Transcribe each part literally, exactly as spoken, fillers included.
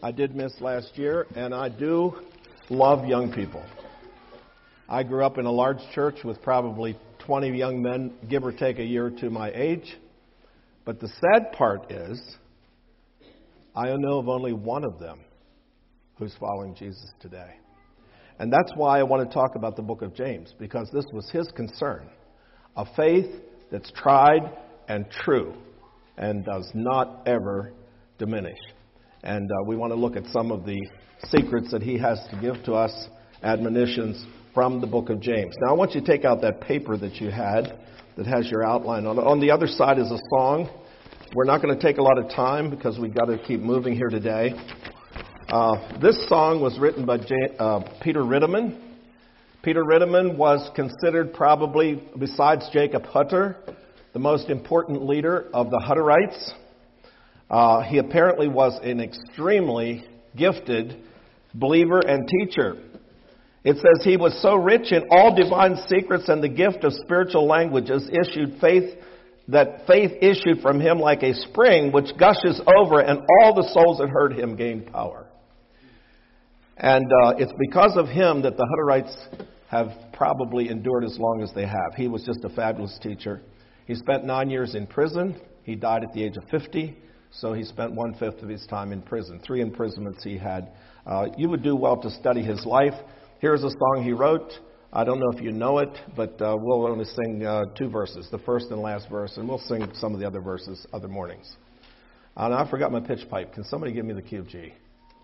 I did miss last year, and I do love young people. I grew up in a large church with probably twenty young men, give or take a year or two my age. But the sad part is, I know of only one of them who's following Jesus today. And that's why I want to talk about the book of James, because this was his concern. A faith that's tried and true and does not ever diminish. And uh, we want to look at some of the secrets that he has to give to us, admonitions from the book of James. Now, I want you to take out that paper that you had that has your outline on it. On the other side is a song. We're not going to take a lot of time because we've got to keep moving here today. Uh, this song was written by J- uh, Peter Ritteman. Peter Ritteman was considered probably, besides Jacob Hutter, the most important leader of the Hutterites. Uh, he apparently was an extremely gifted believer and teacher. It says he was so rich in all divine secrets and the gift of spiritual languages issued faith that faith issued from him like a spring which gushes over, and all the souls that heard him gained power. And uh, it's because of him that the Hutterites have probably endured as long as they have. He was just a fabulous teacher. He spent nine years in prison. He died at the age of fifty. So he spent one-fifth of his time in prison. Three imprisonments he had. Uh, you would do well to study his life. Here's a song he wrote. I don't know if you know it, but uh, we'll only sing uh, two verses, the first and last verse, and we'll sing some of the other verses other mornings. And I forgot my pitch pipe. Can somebody give me the key of G?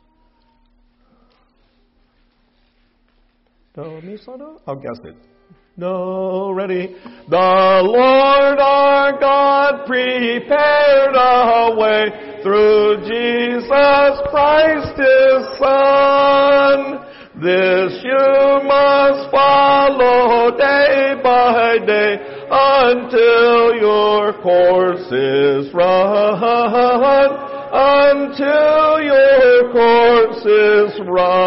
Do, mi, so, do? I'll guess it. No, ready. The Lord our God prepared a way through Jesus Christ his Son. This you must follow day by day until your course is run. Until your course is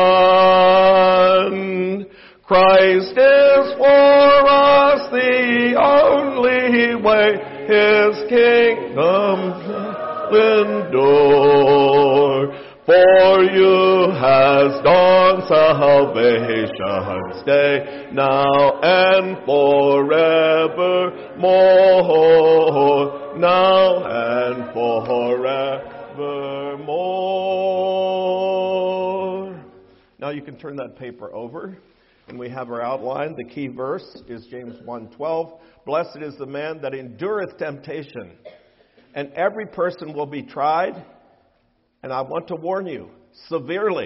run. Christ is for us the only way his kingdom shall endure. For you has dawned salvation's day, now and forevermore, now and forevermore. Now you can turn that paper over. And we have our outline. The key verse is James one twelve. Blessed is the man that endureth temptation. And every person will be tried. And I want to warn you, severely.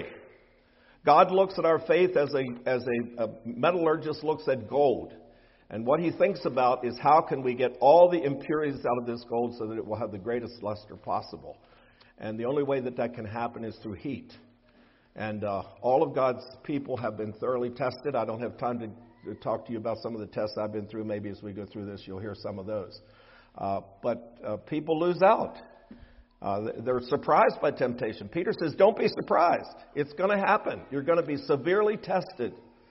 God looks at our faith as a as a, a metallurgist looks at gold. And what he thinks about is how can we get all the impurities out of this gold so that it will have the greatest luster possible. And the only way that that can happen is through heat. And uh, all of God's people have been thoroughly tested. I don't have time to, to talk to you about some of the tests I've been through. Maybe as we go through this, you'll hear some of those. Uh, but uh, people lose out. Uh, they're surprised by temptation. Peter says, don't be surprised. It's going to happen. You're going to be severely tested.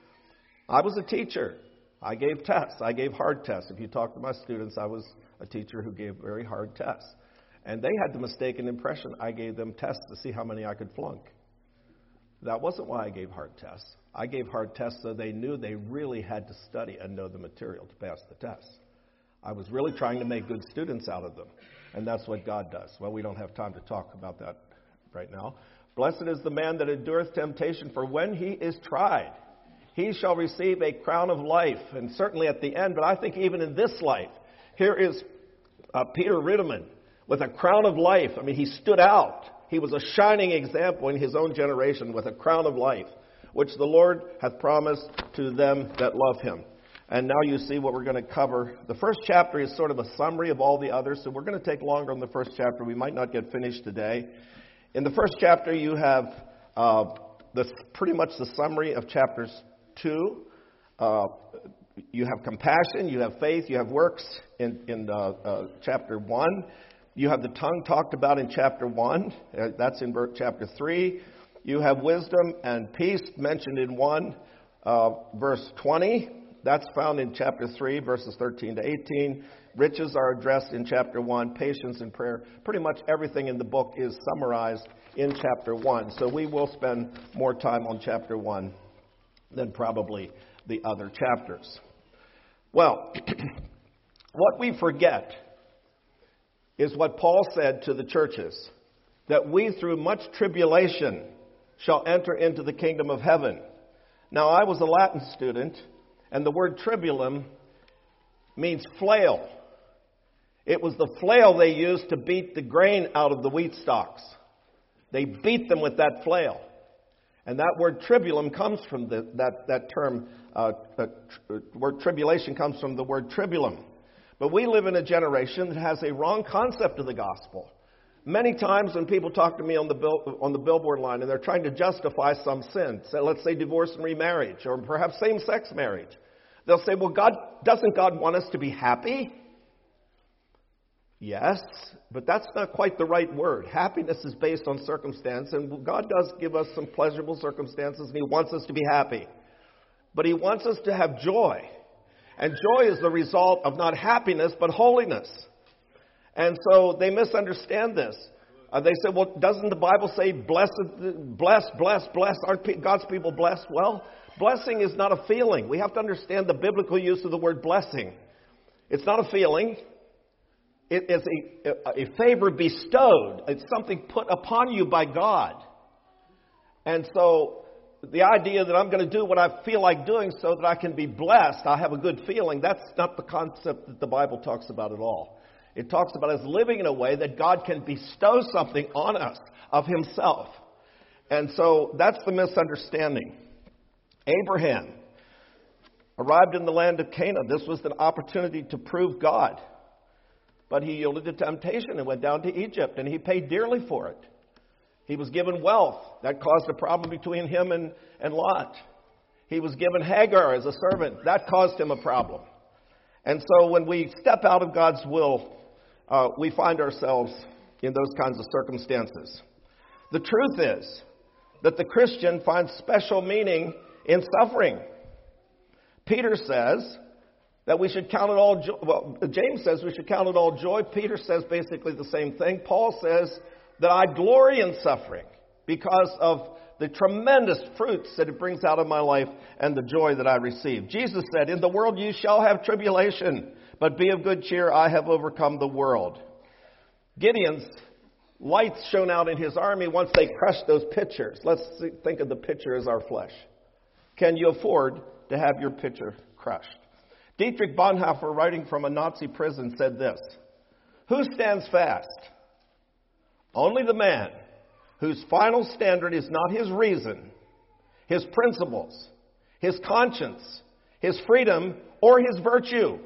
I was a teacher. I gave tests. I gave hard tests. If you talk to my students, I was a teacher who gave very hard tests. And they had the mistaken impression I gave them tests to see how many I could flunk. That wasn't why I gave hard tests. I gave hard tests so they knew they really had to study and know the material to pass the test. I was really trying to make good students out of them. And that's what God does. Well, we don't have time to talk about that right now. Blessed is the man that endureth temptation, for when he is tried, he shall receive a crown of life. And certainly at the end, but I think even in this life, here is uh, Peter Ritteman with a crown of life. I mean, he stood out. He was a shining example in his own generation with a crown of life, which the Lord hath promised to them that love him. And now you see what we're going to cover. The first chapter is sort of a summary of all the others, so we're going to take longer on the first chapter. We might not get finished today. In the first chapter, you have uh, the, pretty much the summary of chapters two. Uh, you have compassion, you have faith, you have works in, in uh, uh, chapter one. You have the tongue talked about in chapter one. Uh, that's in chapter three. You have wisdom and peace mentioned in one, uh, verse twenty. That's found in chapter three, verses thirteen to eighteen. Riches are addressed in chapter one. Patience and prayer. Pretty much everything in the book is summarized in chapter one. So we will spend more time on chapter one than probably the other chapters. Well, what we forget is what Paul said to the churches, that we through much tribulation shall enter into the kingdom of heaven. Now, I was a Latin student, and the word tribulum means flail. It was the flail they used to beat the grain out of the wheat stalks. They beat them with that flail. And that word tribulum comes from the, that, that term, uh, the tr- word tribulation comes from the word tribulum. But we live in a generation that has a wrong concept of the gospel. Many times when people talk to me on the bill, on the billboard line and they're trying to justify some sin, so let's say divorce and remarriage, or perhaps same-sex marriage, they'll say, well, God, doesn't God want us to be happy? Yes, but that's not quite the right word. Happiness is based on circumstance, and God does give us some pleasurable circumstances, and He wants us to be happy. But He wants us to have joy. And joy is the result of not happiness, but holiness. And so they misunderstand this. Uh, they say, well, doesn't the Bible say, blessed, bless, bless, bless? Aren't God's people blessed? Well, blessing is not a feeling. We have to understand the biblical use of the word blessing. It's not a feeling. It is a, a favor bestowed. It's something put upon you by God. And so the idea that I'm going to do what I feel like doing so that I can be blessed, I have a good feeling, that's not the concept that the Bible talks about at all. It talks about us living in a way that God can bestow something on us of Himself. And so that's the misunderstanding. Abraham arrived in the land of Canaan. This was an opportunity to prove God. But he yielded to temptation and went down to Egypt, and he paid dearly for it. He was given wealth. That caused a problem between him and, and Lot. He was given Hagar as a servant. That caused him a problem. And so when we step out of God's will, uh, we find ourselves in those kinds of circumstances. The truth is that the Christian finds special meaning in suffering. Peter says that we should count it all joy. Well, James says we should count it all joy. Peter says basically the same thing. Paul says that I glory in suffering because of the tremendous fruits that it brings out of my life and the joy that I receive. Jesus said, in the world you shall have tribulation, but be of good cheer, I have overcome the world. Gideon's lights shone out in his army once they crushed those pitchers. Let's think of the pitcher as our flesh. Can you afford to have your pitcher crushed? Dietrich Bonhoeffer, writing from a Nazi prison, said this: who stands fast? Only the man whose final standard is not his reason, his principles, his conscience, his freedom, or his virtue.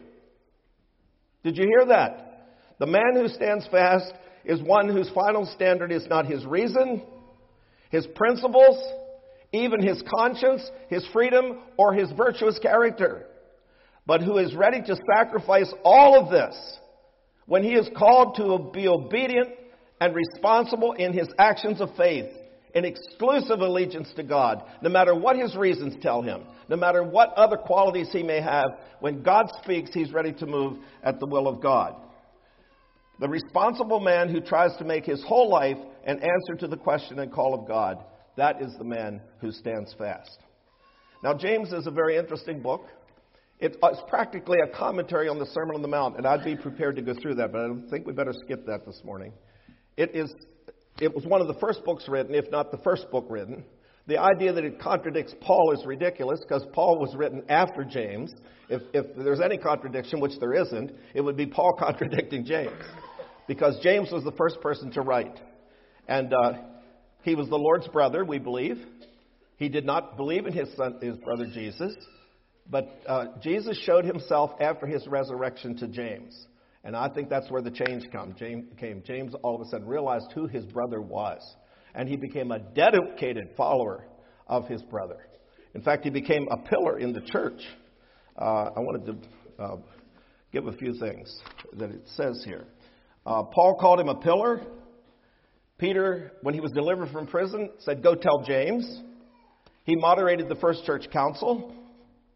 Did you hear that? The man who stands fast is one whose final standard is not his reason, his principles, even his conscience, his freedom, or his virtuous character, but who is ready to sacrifice all of this when he is called to be obedient and responsible in his actions of faith, in exclusive allegiance to God, no matter what his reasons tell him, no matter what other qualities he may have. When God speaks, he's ready to move at the will of God. The responsible man who tries to make his whole life an answer to the question and call of God, that is the man who stands fast. Now, James is a very interesting book. It's practically a commentary on the Sermon on the Mount, and I'd be prepared to go through that, but I think we better skip that this morning. It is. It was one of the first books written, if not the first book written. The idea that it contradicts Paul is ridiculous, because Paul was written after James. If, if there's any contradiction, which there isn't, it would be Paul contradicting James, because James was the first person to write. And uh, he was the Lord's brother, we believe. He did not believe in his son, his brother Jesus. But uh, Jesus showed himself after his resurrection to James. And I think that's where the change come, James, came. James all of a sudden realized who his brother was. And he became a dedicated follower of his brother. In fact, he became a pillar in the church. Uh, I wanted to uh, give a few things that it says here. Uh, Paul called him a pillar. Peter, when he was delivered from prison, said, go tell James. He moderated the first church council.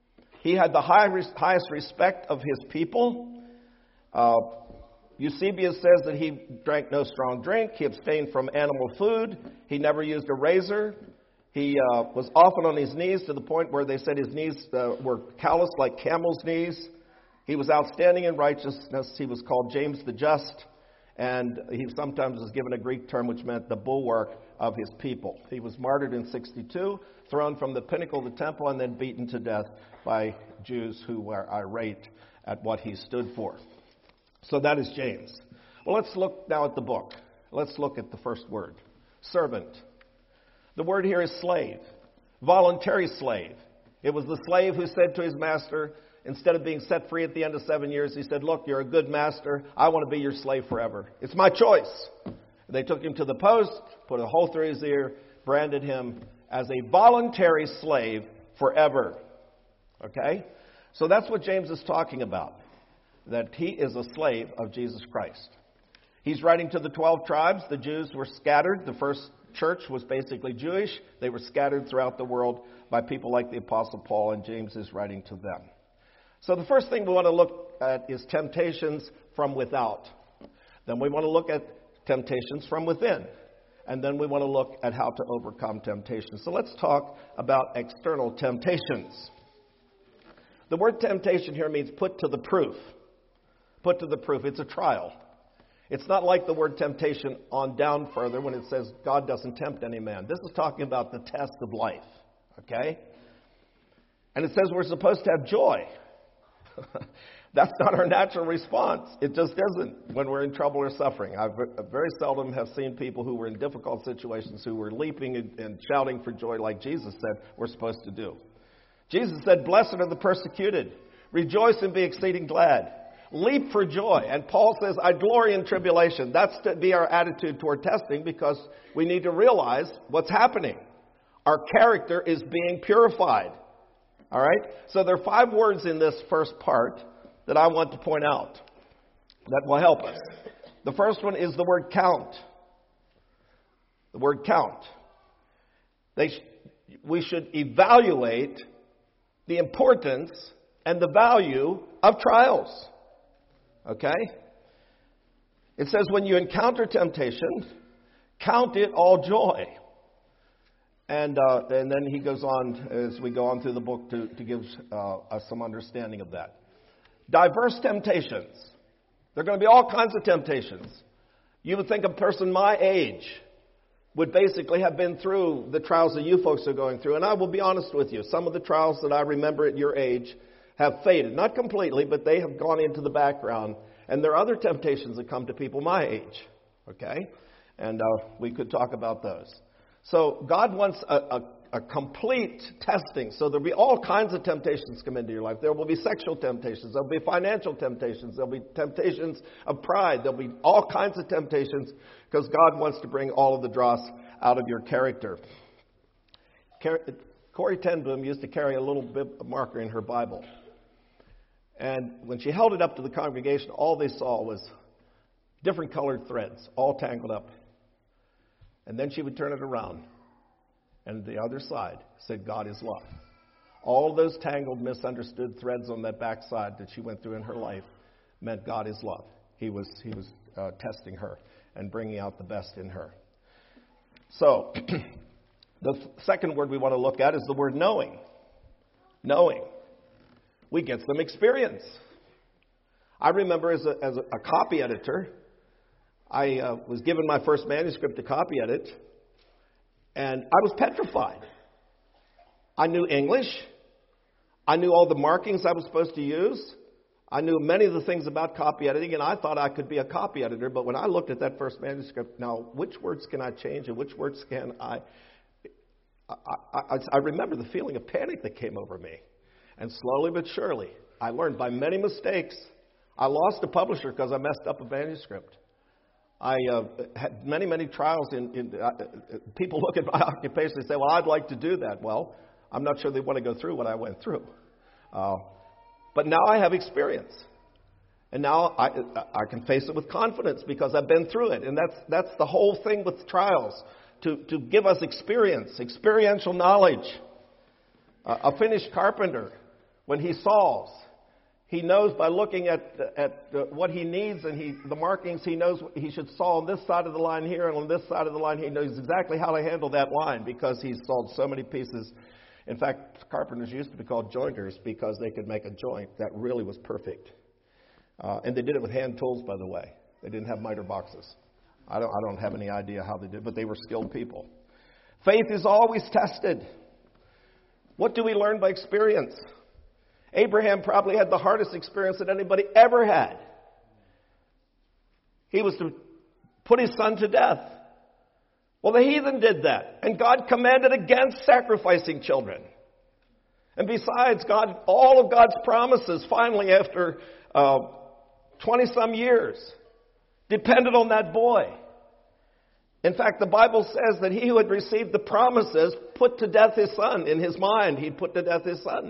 He had the high, highest respect of his people. Uh, Eusebius says that he drank no strong drink. He abstained from animal food. He never used a razor. He uh, was often on his knees to the point where they said his knees uh, were calloused like camel's knees. He was outstanding in righteousness. He was called James the Just. And he sometimes was given a Greek term which meant the bulwark of his people. He was martyred in sixty-two, thrown from the pinnacle of the temple, and then beaten to death by Jews who were irate at what he stood for. So that is James. Well, let's look now at the book. Let's look at the first word, servant. The word here is slave, voluntary slave. It was the slave who said to his master, instead of being set free at the end of seven years, he said, look, you're a good master. I want to be your slave forever. It's my choice. They took him to the post, put a hole through his ear, branded him as a voluntary slave forever. Okay? So that's what James is talking about, that he is a slave of Jesus Christ. He's writing to the twelve tribes. The Jews were scattered. The first church was basically Jewish. They were scattered throughout the world by people like the Apostle Paul, and James is writing to them. So the first thing we want to look at is temptations from without. Then we want to look at temptations from within. And then we want to look at how to overcome temptations. So let's talk about external temptations. The word temptation here means put to the proof. Put to the proof. It's a trial. It's not like the word temptation on down further when it says God doesn't tempt any man. This is talking about the test of life. Okay? And it says we're supposed to have joy. That's not our natural response. It just isn't when we're in trouble or suffering. I very seldom have seen people who were in difficult situations who were leaping and, and shouting for joy like Jesus said we're supposed to do. Jesus said, blessed are the persecuted. Rejoice and be exceeding glad. Leap for joy. And Paul says, I glory in tribulation. That's to be our attitude toward testing, because we need to realize what's happening. Our character is being purified. All right? So there are five words in this first part that I want to point out that will help us. The first one is the word count. The word count. They sh- we should evaluate the importance and the value of trials. Okay? It says when you encounter temptation, count it all joy. And uh, and then he goes on, as we go on through the book, to, to give uh, us some understanding of that. Diverse temptations. There are going to be all kinds of temptations. You would think a person my age would basically have been through the trials that you folks are going through. And I will be honest with you, some of the trials that I remember at your age have faded. Not completely, but they have gone into the background. And there are other temptations that come to people my age. Okay? And uh, we could talk about those. So God wants a, a, a complete testing. So there'll be all kinds of temptations come into your life. There will be sexual temptations. There'll be financial temptations. There'll be temptations of pride. There'll be all kinds of temptations, because God wants to bring all of the dross out of your character. Corrie ten Boom used to carry a little bib marker in her Bible. And when she held it up to the congregation, all they saw was different colored threads, all tangled up. And then she would turn it around, and the other side said, God is love. All of those tangled, misunderstood threads on that backside that she went through in her life meant God is love. He was, he was uh, testing her and bringing out the best in her. So, the second word we want to look at is the word knowing. Knowing. We get some experience. I remember as a, as a, a copy editor, I uh, was given my first manuscript to copy edit, and I was petrified. I knew English. I knew all the markings I was supposed to use. I knew many of the things about copy editing, and I thought I could be a copy editor. But when I looked at that first manuscript, now, which words can I change and which words can I... I, I, I remember the feeling of panic that came over me. And slowly but surely, I learned by many mistakes. I lost a publisher because I messed up a manuscript. I uh, had many, many trials. In, in uh, people look at my occupation and say, well, I'd like to do that. Well, I'm not sure they want to go through what I went through. Uh, but now I have experience. And now I, I can face it with confidence because I've been through it. And that's that's the whole thing with trials, to, to give us experience, experiential knowledge. Uh, a finished carpenter, When he solves, he knows by looking at at what he needs and he the markings, he knows he should solve on this side of the line here, and on this side of the line he knows exactly how to handle that line because he's solved so many pieces. In fact, carpenters used to be called jointers because they could make a joint that really was perfect. Uh, and they did it with hand tools, by the way. They didn't have miter boxes. I don't, I don't have any idea how they did, but they were skilled people. Faith is always tested. What do we learn by experience? Abraham probably had the hardest experience that anybody ever had. He was to put his son to death. Well, the heathen did that, and God commanded against sacrificing children. And besides, God, all of God's promises, finally, after uh, twenty-some years, depended on that boy. In fact, the Bible says that he who had received the promises put to death his son. In his mind, he'd put to death his son.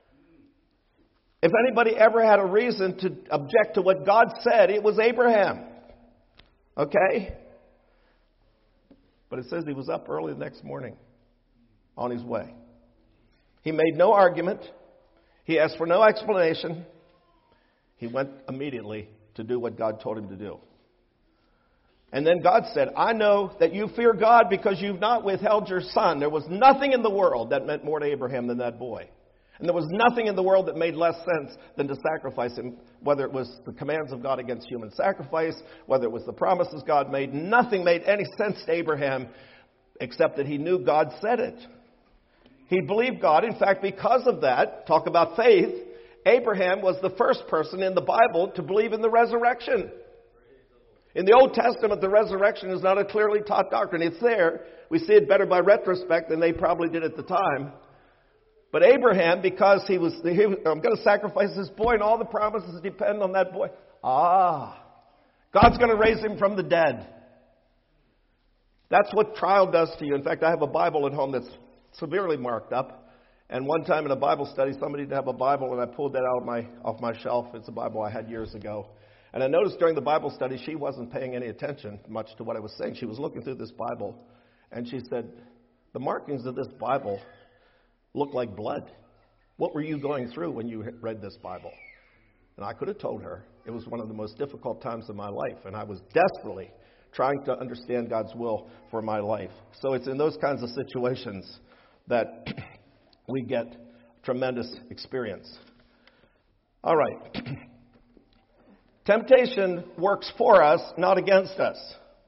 If anybody ever had a reason to object to what God said, it was Abraham. Okay? But it says he was up early the next morning on his way. He made no argument. He asked for no explanation. He went immediately to do what God told him to do. And then God said, I know that you fear God because you've not withheld your son. There was nothing in the world that meant more to Abraham than that boy. And there was nothing in the world that made less sense than to sacrifice him, whether it was the commands of God against human sacrifice, whether it was the promises God made. Nothing made any sense to Abraham except that he knew God said it. He believed God. In fact, because of that, talk about faith, Abraham was the first person in the Bible to believe in the resurrection. In the Old Testament, the resurrection is not a clearly taught doctrine. It's there. We see it better by retrospect than they probably did at the time. But Abraham, because he was, he was I'm going to sacrifice this boy, and all the promises depend on that boy. Ah, God's going to raise him from the dead. That's what trial does to you. In fact, I have a Bible at home that's severely marked up. And one time in a Bible study, somebody did have a Bible, and I pulled that out of my off my shelf. It's a Bible I had years ago. And I noticed during the Bible study, she wasn't paying any attention much to what I was saying. She was looking through this Bible, and she said, the markings of this Bible look like blood. What were you going through when you read this Bible? And I could have told her it was one of the most difficult times of my life, and I was desperately trying to understand God's will for my life. So it's in those kinds of situations that we get tremendous experience. All right. Temptation works for us, not against us.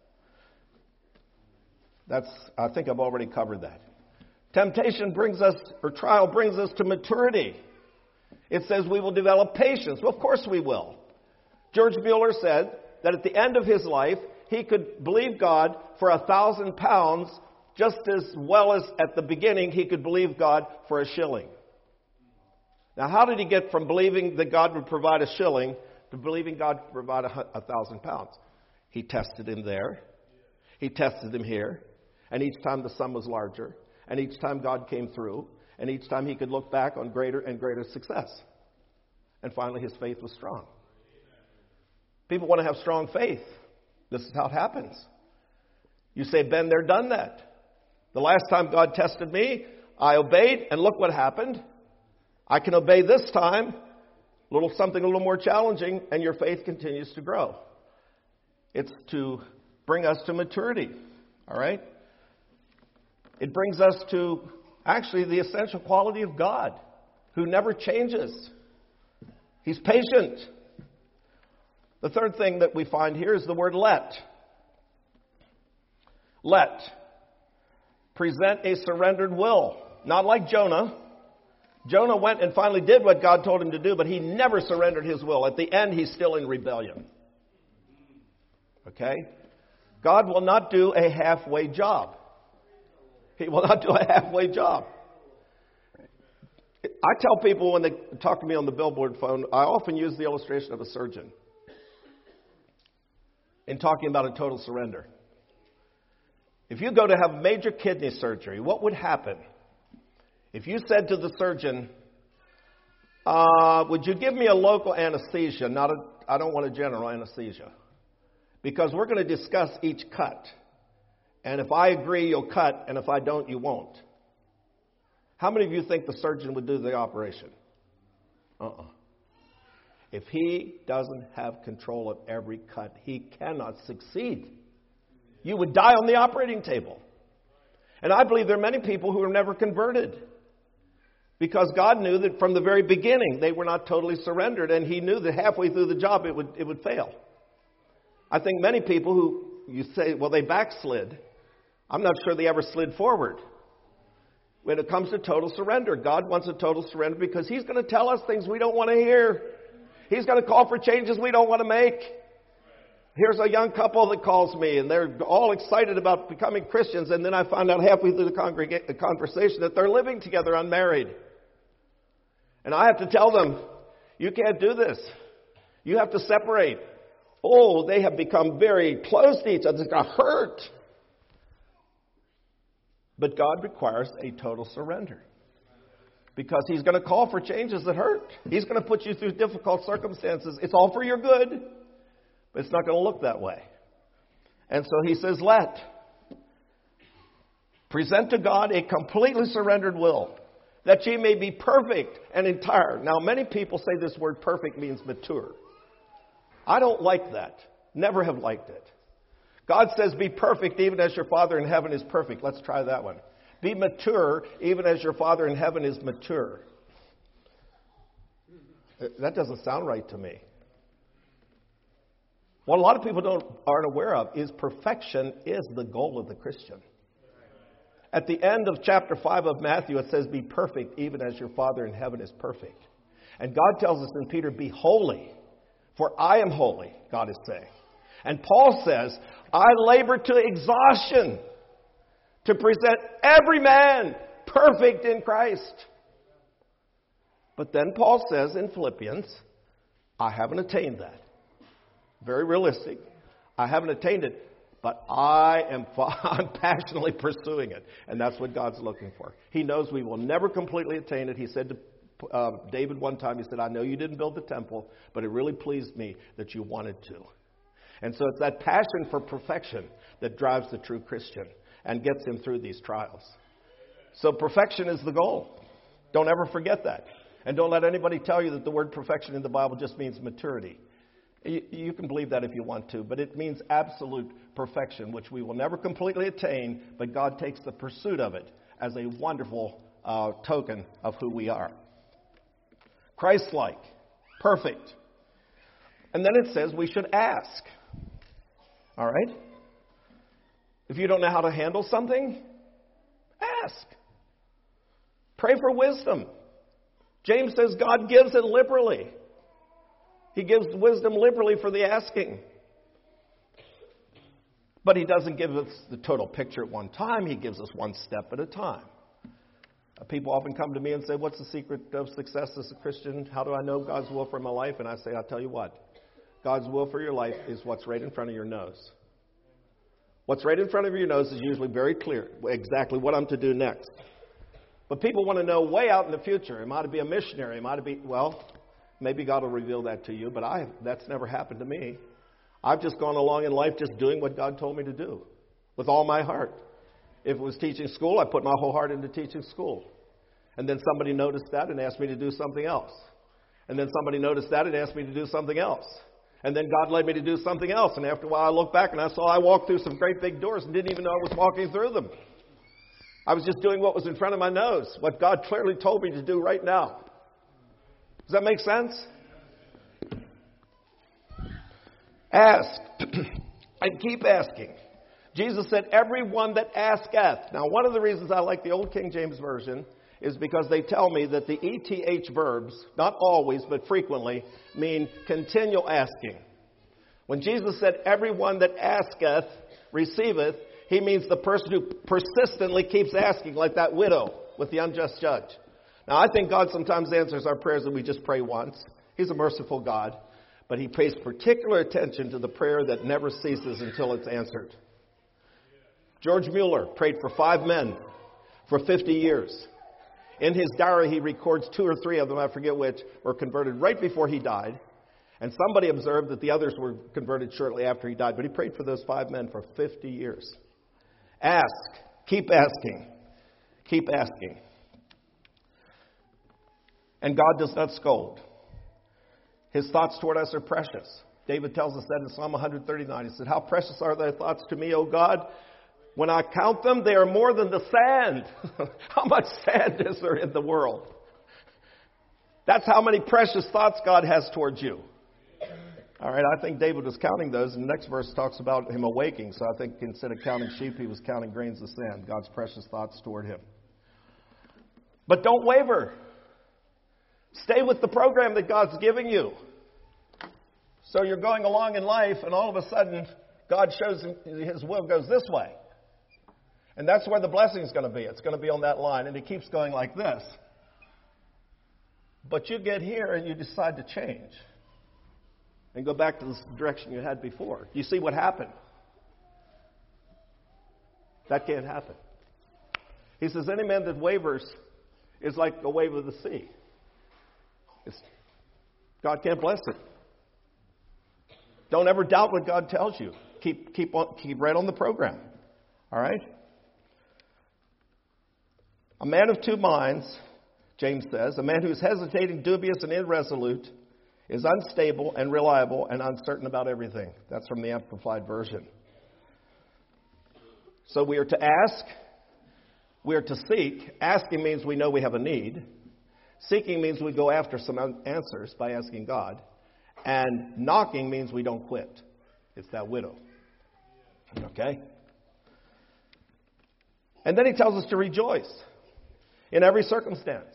That's, I think I've already covered that. Temptation brings us, or trial brings us to maturity. It says we will develop patience. Well, of course we will. George Mueller said that at the end of his life, he could believe God for a thousand pounds just as well as at the beginning he could believe God for a shilling. Now, how did he get from believing that God would provide a shilling to believing God could provide a, a thousand pounds? He tested him there. He tested him here. And each time the sum was larger. And each time God came through. And each time he could look back on greater and greater success. And finally his faith was strong. People want to have strong faith. This is how it happens. You say, been there, done that. The last time God tested me, I obeyed, and look what happened. I can obey this time, a little something a little more challenging, and your faith continues to grow. It's to bring us to maturity, all right? It brings us to actually the essential quality of God, who never changes. He's patient. The third thing that we find here is the word let. Let. Present a surrendered will. Not like Jonah. Jonah went and finally did what God told him to do, but he never surrendered his will. At the end, he's still in rebellion. Okay? God will not do a halfway job. He will not do a halfway job. I tell people when they talk to me on the billboard phone, I often use the illustration of a surgeon in talking about a total surrender. If you go to have major kidney surgery, what would happen if you said to the surgeon, uh, would you give me a local anesthesia? Not a, I don't want a general anesthesia. Because we're going to discuss each cut. And if I agree, you'll cut. And if I don't, you won't. How many of you think the surgeon would do the operation? Uh-uh. If he doesn't have control of every cut, he cannot succeed. You would die on the operating table. And I believe there are many people who are never converted because God knew that from the very beginning they were not totally surrendered, and he knew that halfway through the job it would it would fail. I think many people who you say, well, they backslid. I'm not sure they ever slid forward. When it comes to total surrender, God wants a total surrender because he's going to tell us things we don't want to hear. He's going to call for changes we don't want to make. Here's a young couple that calls me, and they're all excited about becoming Christians, and then I find out halfway through the, congrega- the conversation that they're living together unmarried. And I have to tell them, you can't do this. You have to separate. Oh, they have become very close to each other. It's going to hurt. But God requires a total surrender. Because he's going to call for changes that hurt. He's going to put you through difficult circumstances. It's all for your good. But it's not going to look that way. And so he says, let. Present to God a completely surrendered will, that ye may be perfect and entire. Now, many people say this word perfect means mature. I don't like that. Never have liked it. God says, be perfect even as your Father in heaven is perfect. Let's try that one. Be mature even as your Father in heaven is mature. That doesn't sound right to me. What a lot of people don't aren't aware of is perfection is the goal of the Christian. At the end of chapter five of Matthew, it says, be perfect even as your Father in heaven is perfect. And God tells us in Peter, be holy, for I am holy, God is saying. And Paul says, I labor to exhaustion to present every man perfect in Christ. But then Paul says in Philippians, I haven't attained that. Very realistic. I haven't attained it, but I am I'm passionately pursuing it. And that's what God's looking for. He knows we will never completely attain it. He said to uh, David one time, he said, I know you didn't build the temple, but it really pleased me that you wanted to. And so it's that passion for perfection that drives the true Christian and gets him through these trials. So perfection is the goal. Don't ever forget that. And don't let anybody tell you that the word perfection in the Bible just means maturity. You, you can believe that if you want to, but it means absolute perfection, which we will never completely attain, but God takes the pursuit of it as a wonderful uh, token of who we are. Christ-like, perfect. And then it says we should ask. All right? If you don't know how to handle something, ask. Pray for wisdom. James says God gives it liberally. He gives wisdom liberally for the asking. But he doesn't give us the total picture at one time. He gives us one step at a time. Uh, people often come to me and say, what's the secret of success as a Christian? How do I know God's will for my life? And I say, I'll tell you what. God's will for your life is what's right in front of your nose. What's right in front of your nose is usually very clear, exactly what I'm to do next. But people want to know way out in the future. Am I to be a missionary? Am I to be, well, maybe God will reveal that to you, but I that's never happened to me. I've just gone along in life just doing what God told me to do with all my heart. If it was teaching school, I put my whole heart into teaching school. And then somebody noticed that and asked me to do something else. And then somebody noticed that and asked me to do something else. And then God led me to do something else. And after a while, I looked back and I saw I walked through some great big doors and didn't even know I was walking through them. I was just doing what was in front of my nose, what God clearly told me to do right now. Does that make sense? Ask and keep asking. Jesus said, everyone that asketh. Now, one of the reasons I like the old King James Version is because they tell me that the E T H verbs, not always, but frequently, mean continual asking. When Jesus said, everyone that asketh, receiveth, he means the person who persistently keeps asking, like that widow with the unjust judge. Now, I think God sometimes answers our prayers and we just pray once. He's a merciful God, but he pays particular attention to the prayer that never ceases until it's answered. George Mueller prayed for five men for fifty years. In his diary, he records two or three of them, I forget which, were converted right before he died. And somebody observed that the others were converted shortly after he died. But he prayed for those five men for fifty years. Ask. Keep asking. Keep asking. And God does not scold. His thoughts toward us are precious. David tells us that in Psalm one thirty-nine. He said, how precious are thy thoughts to me, O God? When I count them, they are more than the sand. How much sand is there in the world? That's how many precious thoughts God has towards you. All right, I think David was counting those, and the next verse talks about him awaking. So I think instead of counting sheep, he was counting grains of sand, God's precious thoughts toward him. But don't waver. Stay with the program that God's giving you. So you're going along in life, and all of a sudden, God shows him, his will goes this way. And that's where the blessing is going to be. It's going to be on that line, and it keeps going like this. But you get here, and you decide to change and go back to the direction you had before. You see what happened? That can't happen. He says, any man that wavers is like a wave of the sea. It's, God can't bless it. Don't ever doubt what God tells you. Keep keep on, keep right on the program. All right? A man of two minds, James says, a man who's hesitating, dubious, and irresolute is unstable and reliable and uncertain about everything. That's from the Amplified Version. So we are to ask. We are to seek. Asking means we know we have a need. Seeking means we go after some answers by asking God. And knocking means we don't quit. It's that widow. Okay? And then he tells us to rejoice in every circumstance.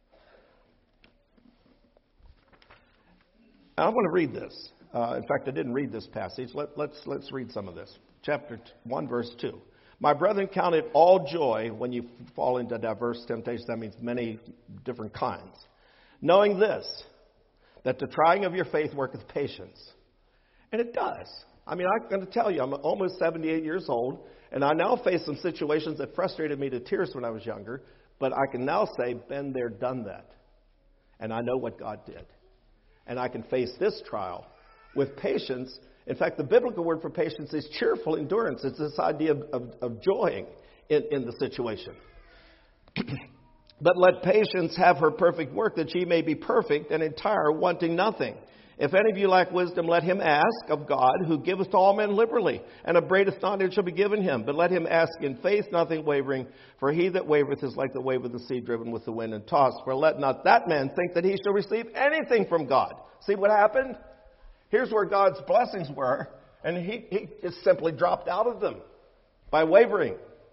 I want to read this. Uh, in fact, I didn't read this passage. Let, let's, let's read some of this. Chapter one, verse two. My brethren, count it all joy when you fall into diverse temptations. That means many different kinds. Knowing this, that the trying of your faith worketh patience. And it does. I mean, I'm going to tell you, I'm almost seventy-eight years old, and I now face some situations that frustrated me to tears when I was younger, but I can now say, been there, done that. And I know what God did. And I can face this trial with patience. In fact, the biblical word for patience is cheerful endurance. It's this idea of, of, of joying in, in the situation. But let patience have her perfect work, that she may be perfect and entire, wanting nothing. If any of you lack wisdom, let him ask of God, who giveth to all men liberally, and upbraideth not, and it shall be given him. But let him ask in faith, nothing wavering. For he that wavereth is like the wave of the sea, driven with the wind and tossed. For let not that man think that he shall receive anything from God. See what happened? Here's where God's blessings were, and he, he just simply dropped out of them by wavering.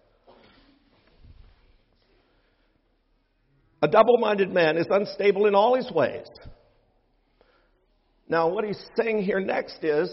A double-minded man is unstable in all his ways. Now, what he's saying here next is,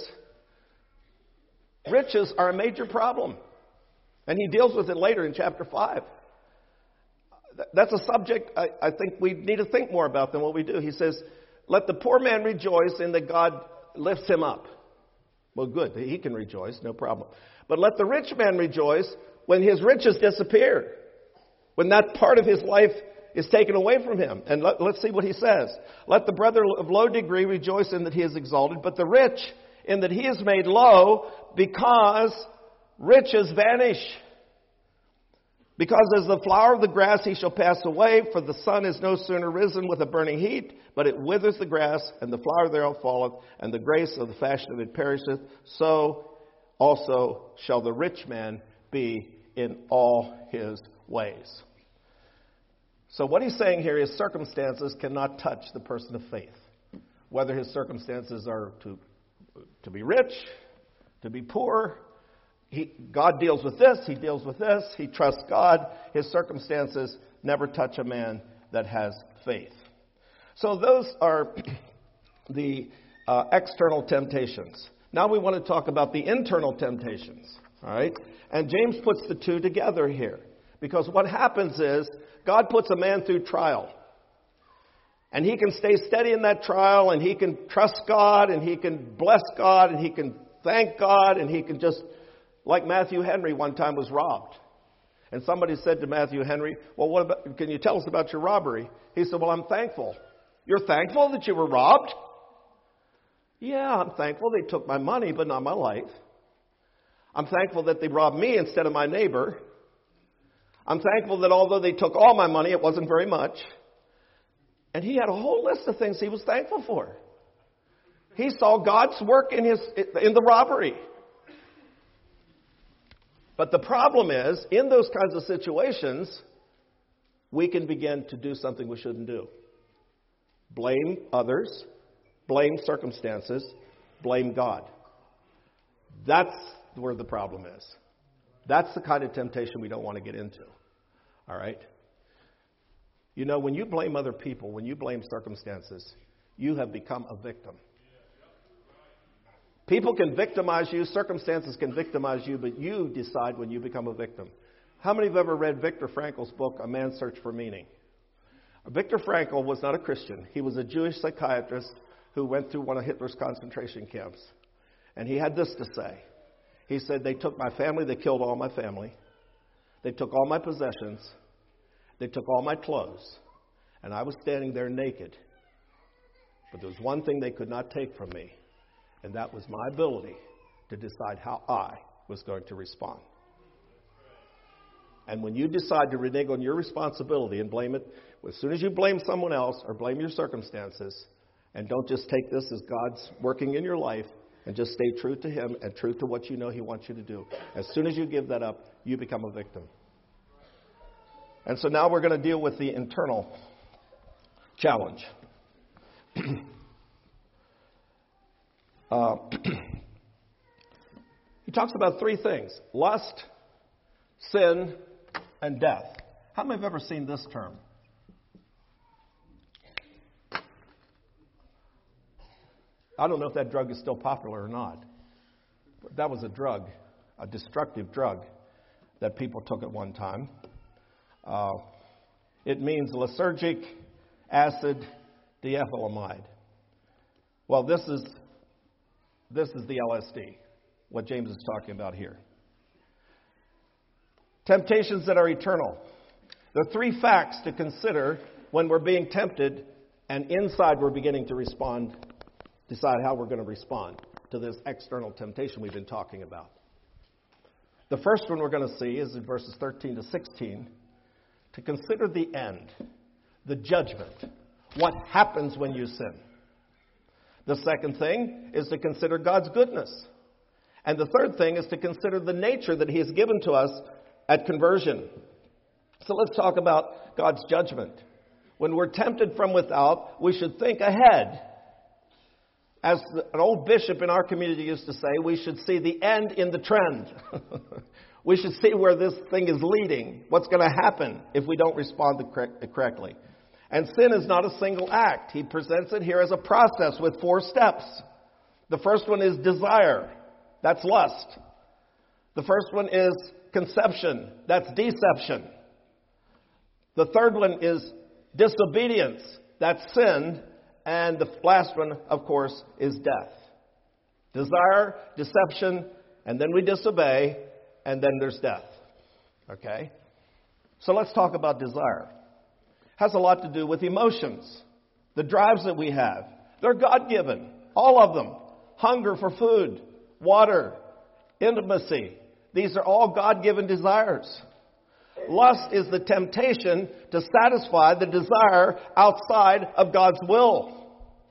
riches are a major problem. And he deals with it later in chapter five. That's a subject I, I think we need to think more about than what we do. He says, let the poor man rejoice in that God lifts him up. Well, good. He can rejoice, no problem. But let the rich man rejoice when his riches disappear. When that part of his life is taken away from him. And let, let's see what he says. Let the brother of low degree rejoice in that he is exalted, but the rich in that he is made low, because riches vanish. Because as the flower of the grass he shall pass away, for the sun is no sooner risen with a burning heat, but it withers the grass, and the flower thereof falleth, and the grace of the fashion of it perisheth. So also shall the rich man be in all his ways. So what he's saying here is circumstances cannot touch the person of faith. Whether his circumstances are to, to be rich, to be poor, he, God deals with this, he deals with this, he trusts God. His circumstances never touch a man that has faith. So those are the uh, external temptations. Now we want to talk about the internal temptations. All right? And James puts the two together here. Because what happens is, God puts a man through trial. And he can stay steady in that trial, and he can trust God, and he can bless God, and he can thank God, and he can just, like Matthew Henry one time was robbed. And somebody said to Matthew Henry, well, what about, can you tell us about your robbery? He said, well, I'm thankful. You're thankful that you were robbed? Yeah, I'm thankful they took my money, but not my life. I'm thankful that they robbed me instead of my neighbor. I'm thankful that although they took all my money, it wasn't very much. And he had a whole list of things he was thankful for. He saw God's work in his in the robbery. But the problem is, in those kinds of situations, we can begin to do something we shouldn't do. Blame others, blame circumstances, blame God. That's where the problem is. That's the kind of temptation we don't want to get into. All right? You know, when you blame other people, when you blame circumstances, you have become a victim. People can victimize you, circumstances can victimize you, but you decide when you become a victim. How many have ever read Viktor Frankl's book, A Man's Search for Meaning? Viktor Frankl was not a Christian. He was a Jewish psychiatrist who went through one of Hitler's concentration camps. And he had this to say. He said, they took my family, they killed all my family. They took all my possessions. They took all my clothes. And I was standing there naked. But there was one thing they could not take from me. And that was my ability to decide how I was going to respond. And when you decide to renege on your responsibility and blame it, as soon as you blame someone else or blame your circumstances, and don't just take this as God's working in your life, and just stay true to Him and true to what you know He wants you to do. As soon as you give that up, you become a victim. And so now we're going to deal with the internal challenge. Uh, he talks about three things: lust, sin, and death. How many have ever seen this term? I don't know if that drug is still popular or not. But that was a drug, a destructive drug that people took at one time. Uh, it means lysergic acid diethylamide. Well, this is This is the L S D, what James is talking about here. Temptations that are eternal. There are three facts to consider when we're being tempted, and inside we're beginning to respond, decide how we're going to respond to this external temptation we've been talking about. The first one we're going to see is in verses thirteen to sixteen, to consider the end, the judgment, what happens when you sin. The second thing is to consider God's goodness. And the third thing is to consider the nature that He has given to us at conversion. So let's talk about God's judgment. When we're tempted from without, we should think ahead. As an old bishop in our community used to say, we should see the end in the trend. We should see where this thing is leading, what's going to happen if we don't respond correctly. And sin is not a single act. He presents it here as a process with four steps. The first one is desire. That's lust. The first one is conception. That's deception. The third one is disobedience. That's sin. And the last one, of course, is death. Desire, deception, and then we disobey, and then there's death. Okay? So let's talk about desire. Has a lot to do with emotions, the drives that we have. They're God-given, all of them. Hunger for food, water, intimacy. These are all God-given desires. Lust is the temptation to satisfy the desire outside of God's will.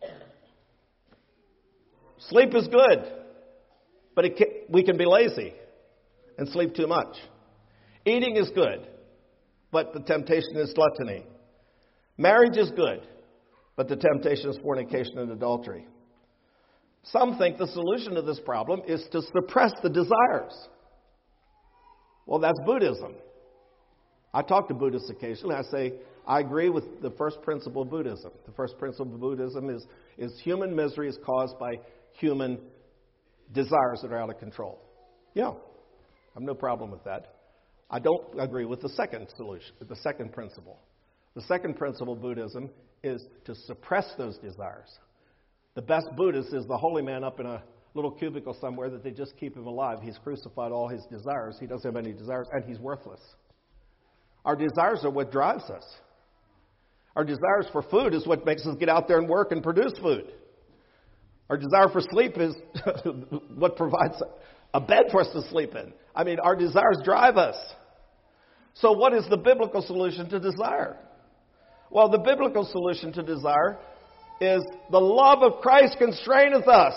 Sleep is good, but it can, we can be lazy and sleep too much. Eating is good, but the temptation is gluttony. Marriage is good, but the temptation is fornication and adultery. Some think the solution to this problem is to suppress the desires. Well, that's Buddhism. I talk to Buddhists occasionally. I say, I agree with the first principle of Buddhism. The first principle of Buddhism is, is human misery is caused by human desires that are out of control. Yeah, I have no problem with that. I don't agree with the second solution, the second principle. The second principle of Buddhism is to suppress those desires. The best Buddhist is the holy man up in a little cubicle somewhere that they just keep him alive. He's crucified all his desires. He doesn't have any desires, and he's worthless. Our desires are what drives us. Our desires for food is what makes us get out there and work and produce food. Our desire for sleep is what provides a bed for us to sleep in. I mean, our desires drive us. So what is the biblical solution to desire? Well, the biblical solution to desire is the love of Christ constraineth us.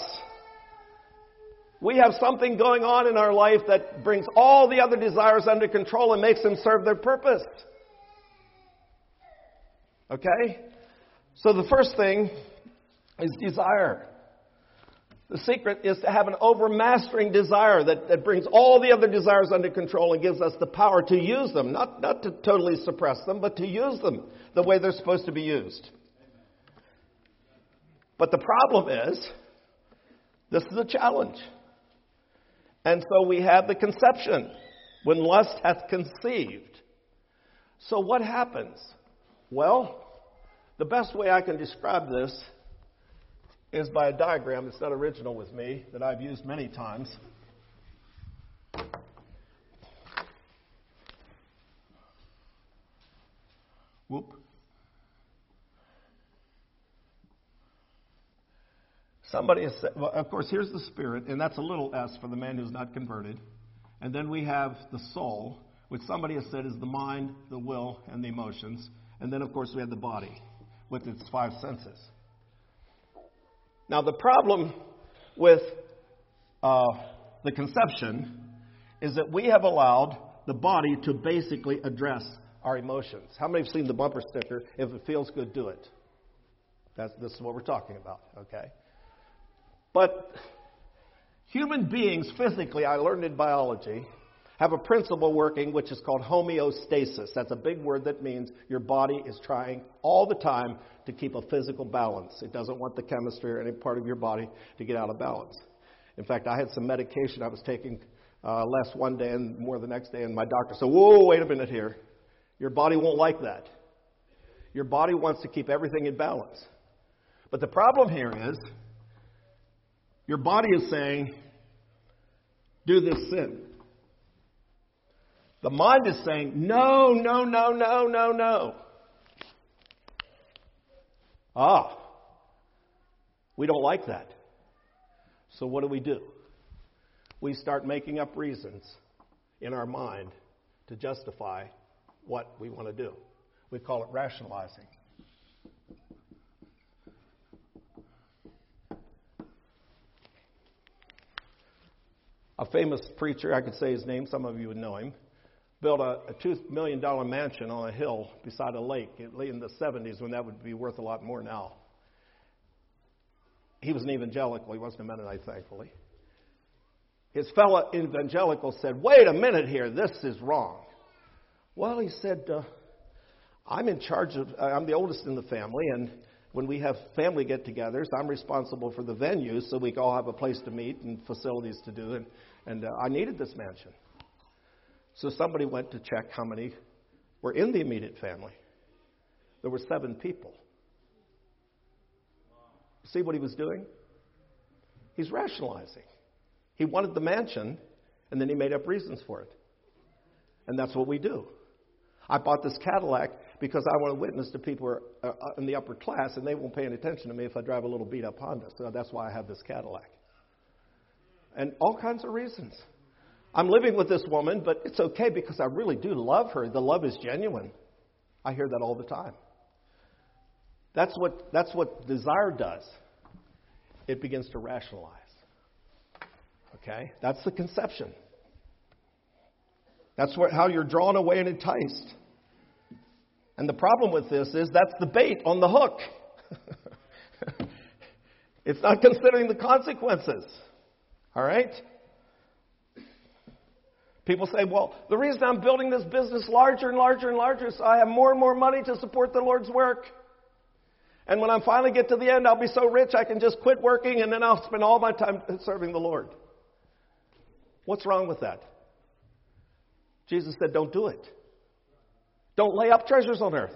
We have something going on in our life that brings all the other desires under control and makes them serve their purpose. Okay? So the first thing is desire. The secret is to have an overmastering desire that, that brings all the other desires under control and gives us the power to use them. Not, not to totally suppress them, but to use them the way they're supposed to be used. But the problem is, this is a challenge. And so we have the conception, when lust hath conceived. So what happens? Well, the best way I can describe this is by a diagram. It's not original with me, that I've used many times. Whoop. Somebody has said, well, of course, here's the spirit, and that's a little s for the man who's not converted. And then we have the soul, which somebody has said is the mind, the will, and the emotions. And then, of course, we have the body with its five senses. Now, the problem with uh, the conception is that we have allowed the body to basically address our emotions. How many have seen the bumper sticker, if it feels good, do it? That's, this is what we're talking about, okay? But human beings physically, I learned in biology, have a principle working which is called homeostasis. That's a big word that means your body is trying all the time to keep a physical balance. It doesn't want the chemistry or any part of your body to get out of balance. In fact, I had some medication I was taking uh, less one day and more the next day, and my doctor said, whoa, wait a minute here. Your body won't like that. Your body wants to keep everything in balance. But the problem here is, your body is saying, do this sin. The mind is saying, no, no, no, no, no, no. Ah, we don't like that. So what do we do? We start making up reasons in our mind to justify what we want to do. We call it rationalizing. A famous preacher, I could say his name, some of you would know him, built a, a two million dollars mansion on a hill beside a lake in the seventies, when that would be worth a lot more now. He was an evangelical. He wasn't a Mennonite, thankfully. His fellow evangelical said, wait a minute here, this is wrong. Well, he said, uh, I'm in charge of, uh, I'm the oldest in the family, and when we have family get-togethers, I'm responsible for the venues, so we can all have a place to meet and facilities to do. And, and uh, I needed this mansion. So somebody went to check how many were in the immediate family. There were seven people. See what he was doing? He's rationalizing. He wanted the mansion, and then he made up reasons for it. And that's what we do. I bought this Cadillac because I want to witness to people who are in the upper class, and they won't pay any attention to me if I drive a little beat-up Honda. So that's why I have this Cadillac. And all kinds of reasons. I'm living with this woman, but it's okay because I really do love her. The love is genuine. I hear that all the time. That's what, that's what desire does. It begins to rationalize. Okay? That's the conception. That's what, how you're drawn away and enticed. And the problem with this is that's the bait on the hook. It's not considering the consequences. All right? People say, well, the reason I'm building this business larger and larger and larger is so I have more and more money to support the Lord's work. And when I finally get to the end, I'll be so rich I can just quit working and then I'll spend all my time serving the Lord. What's wrong with that? Jesus said, don't do it. Don't lay up treasures on earth.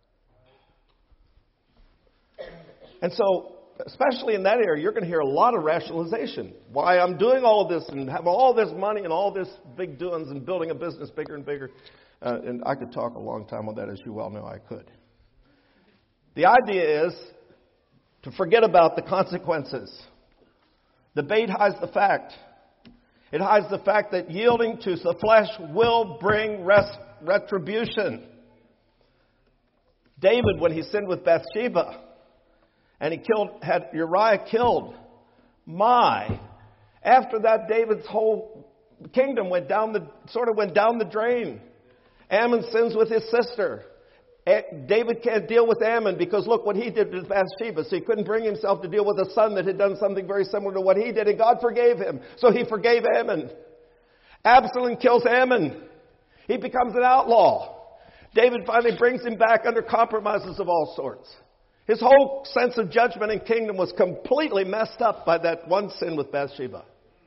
And so, especially in that area, you're going to hear a lot of rationalization. Why I'm doing all of this and have all this money and all this big doings and building a business bigger and bigger. Uh, and I could talk a long time on that, as you well know I could. The idea is to forget about the consequences. The bait hides the fact. It hides the fact that yielding to the flesh will bring res- retribution. David, when he sinned with Bathsheba, And he killed, had Uriah killed. My. After that, David's whole kingdom went down the, sort of went down the drain. Ammon sins with his sister. David can't deal with Ammon because look what he did with Bathsheba. So he couldn't bring himself to deal with a son that had done something very similar to what he did. And God forgave him. So he forgave Ammon. Absalom kills Ammon. He becomes an outlaw. David finally brings him back under compromises of all sorts. His whole sense of judgment and kingdom was completely messed up by that one sin with Bathsheba.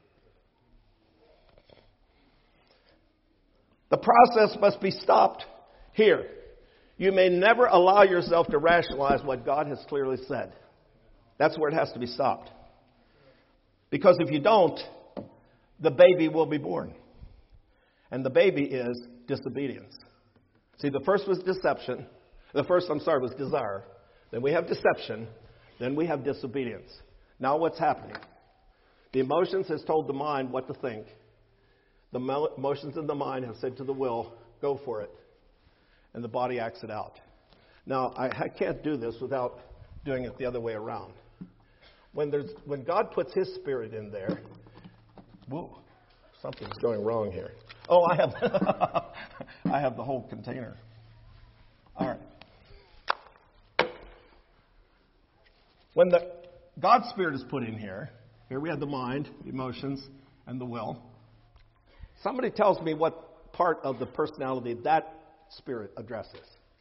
The process must be stopped here. You may never allow yourself to rationalize what God has clearly said. That's where it has to be stopped. Because if you don't, the baby will be born. And the baby is disobedience. See, the first was deception. The first, I'm sorry, was desire. Then we have deception. Then we have disobedience. Now what's happening? The emotions has told the mind what to think. The emotions in the mind have said to the will, go for it. And the body acts it out. Now, I, I can't do this without doing it the other way around. When there's when God puts His Spirit in there, whoa, something's going wrong here. Oh, I have I have the whole container. All right. When the God's Spirit is put in here, here we have the mind, the emotions, and the will. Somebody tells me what part of the personality that Spirit addresses.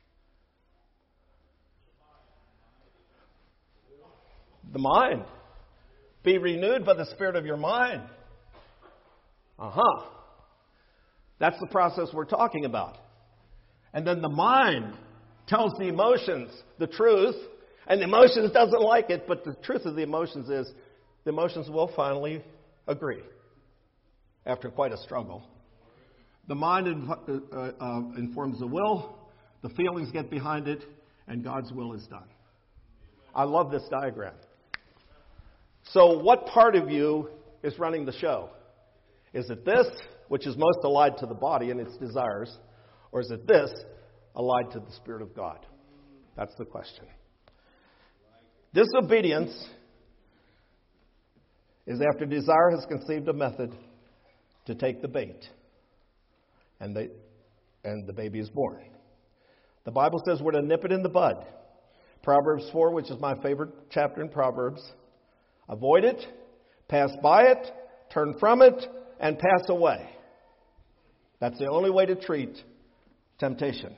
The mind. Be renewed by the spirit of your mind. Uh-huh. That's the process we're talking about. And then the mind tells the emotions the truth, and the emotions doesn't like it, but the truth of the emotions is the emotions will finally agree after quite a struggle. The mind inf- uh, uh, informs the will, the feelings get behind it, and God's will is done. I love this diagram. So what part of you is running the show? Is it this, which is most allied to the body and its desires, or is it this, allied to the Spirit of God? That's the question. Disobedience is after desire has conceived a method to take the bait, and the, and the baby is born. The Bible says we're to nip it in the bud. Proverbs four, which is my favorite chapter in Proverbs. Avoid it, pass by it, turn from it, and pass away. That's the only way to treat temptation.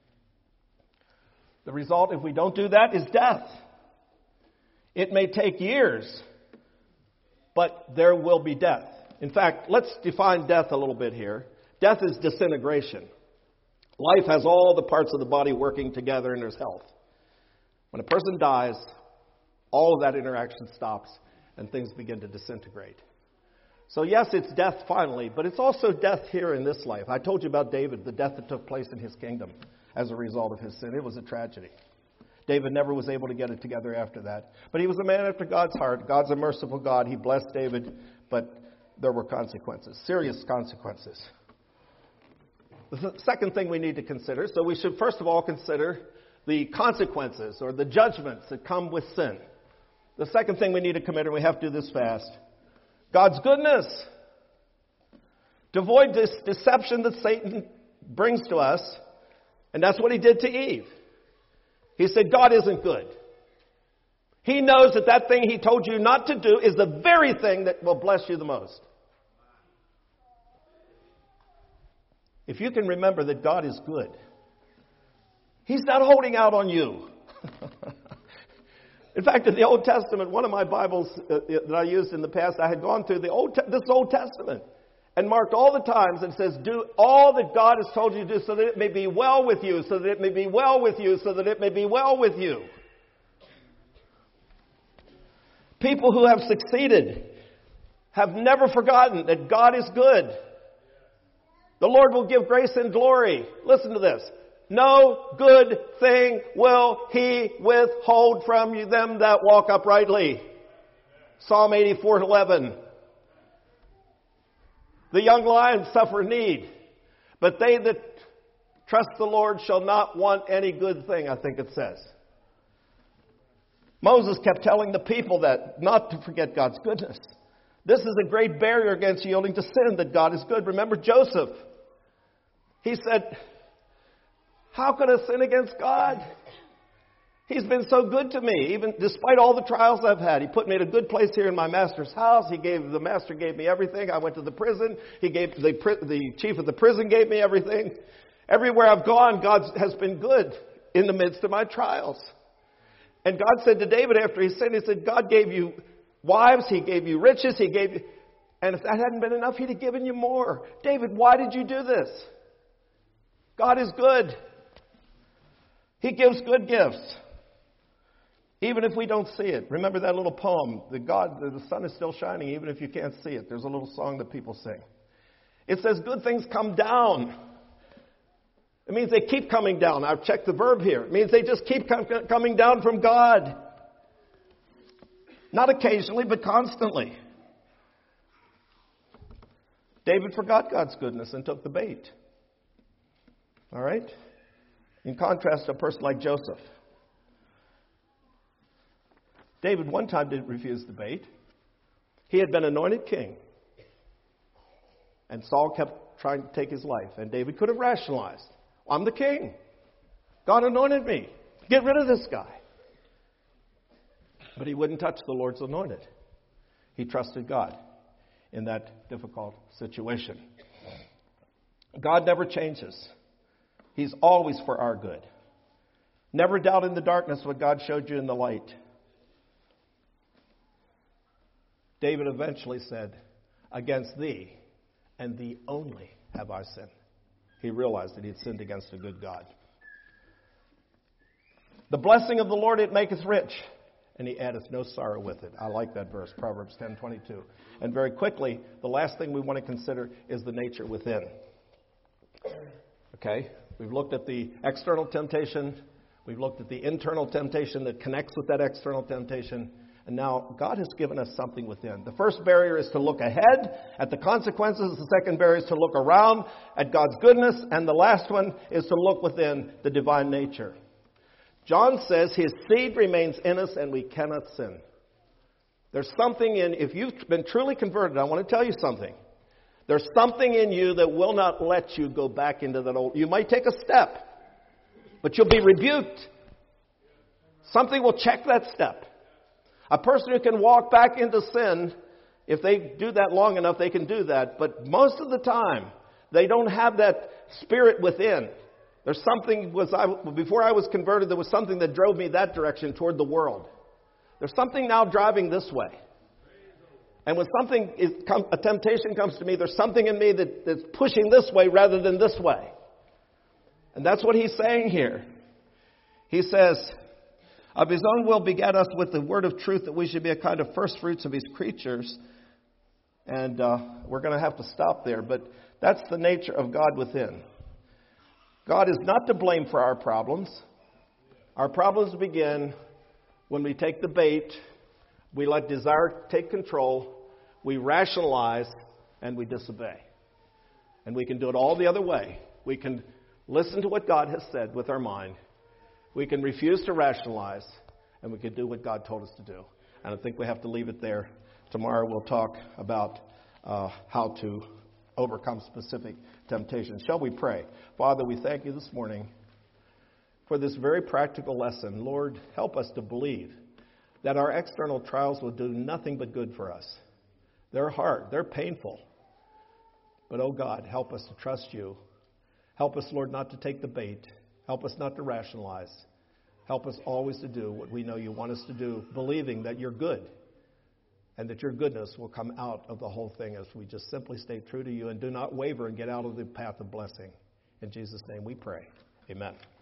The result, if we don't do that, is death. It may take years, but there will be death. In fact, let's define death a little bit here. Death is disintegration. Life has all the parts of the body working together and there's health. When a person dies, all of that interaction stops and things begin to disintegrate. So yes, it's death finally, but it's also death here in this life. I told you about David, the death that took place in his kingdom as a result of his sin. It was a tragedy. David never was able to get it together after that. But he was a man after God's heart. God's a merciful God. He blessed David, but there were consequences, serious consequences. The second thing we need to consider, so we should first of all consider the consequences or the judgments that come with sin. The second thing we need to commit, and we have to do this fast, God's goodness. To avoid this deception that Satan brings to us, and that's what he did to Eve. He said, God isn't good. He knows that that thing he told you not to do is the very thing that will bless you the most. If you can remember that God is good, He's not holding out on you. In fact, in the Old Testament, one of my Bibles uh, that I used in the past, I had gone through the Old this Old Testament and marked all the times and says, do all that God has told you to do so that it may be well with you, so that it may be well with you, so that it may be well with you. People who have succeeded have never forgotten that God is good. The Lord will give grace and glory. Listen to this. No good thing will He withhold from you them that walk uprightly. Psalm eighty-four eleven. The young lions suffer need, but they that trust the Lord shall not want any good thing, I think it says. Moses kept telling the people that not to forget God's goodness. This is a great barrier against yielding to sin, that God is good. Remember Joseph. He said, how could I sin against God? He's been so good to me, even despite all the trials I've had. He put me in a good place here in my master's house. He gave the master gave me everything. I went to the prison. He gave the the chief of the prison gave me everything. Everywhere I've gone, God has been good in the midst of my trials. And God said to David after he sinned, He said, God gave you wives, He gave you riches, He gave you, and if that hadn't been enough, He'd have given you more. David, why did you do this? God is good. He gives good gifts. Even if we don't see it. Remember that little poem, the God, the sun is still shining even if you can't see it. There's a little song that people sing. It says good things come down. It means they keep coming down. I've checked the verb here. It means they just keep com- coming down from God. Not occasionally, but constantly. David forgot God's goodness and took the bait. All right? In contrast to a person like Joseph. David one time didn't refuse the bait. He had been anointed king. And Saul kept trying to take his life. And David could have rationalized. I'm the king. God anointed me. Get rid of this guy. But he wouldn't touch the Lord's anointed. He trusted God in that difficult situation. God never changes. He's always for our good. Never doubt in the darkness what God showed you in the light. David eventually said, against thee and thee only have I sinned. He realized that he had sinned against a good God. The blessing of the Lord, it maketh rich, and he addeth no sorrow with it. I like that verse, Proverbs ten twenty-two. And very quickly, the last thing we want to consider is the nature within. Okay? We've looked at the external temptation. We've looked at the internal temptation that connects with that external temptation. And now God has given us something within. The first barrier is to look ahead at the consequences. The second barrier is to look around at God's goodness. And the last one is to look within the divine nature. John says his seed remains in us and we cannot sin. There's something in, if you've been truly converted, I want to tell you something. There's something in you that will not let you go back into that old. You might take a step, but you'll be rebuked. Something will check that step. A person who can walk back into sin, if they do that long enough, they can do that. But most of the time, they don't have that spirit within. There's something, was I, before I was converted, there was something that drove me that direction toward the world. There's something now driving this way. And when something is, a temptation comes to me, there's something in me that, that's pushing this way rather than this way. And that's what he's saying here. He says, of his own will begat us with the word of truth, that we should be a kind of first fruits of his creatures. And uh, we're going to have to stop there. But that's the nature of God within. God is not to blame for our problems. Our problems begin when we take the bait, we let desire take control, we rationalize, and we disobey. And we can do it all the other way. We can listen to what God has said with our mind. We can refuse to rationalize, and we can do what God told us to do. And I think we have to leave it there. Tomorrow we'll talk about uh, how to overcome specific temptations. Shall we pray? Father, we thank you this morning for this very practical lesson. Lord, help us to believe that our external trials will do nothing but good for us. They're hard. They're painful. But, oh God, help us to trust you. Help us, Lord, not to take the bait. Help us not to rationalize. Help us always to do what we know you want us to do, believing that you're good and that your goodness will come out of the whole thing as we just simply stay true to you and do not waver and get out of the path of blessing. In Jesus' name we pray. Amen.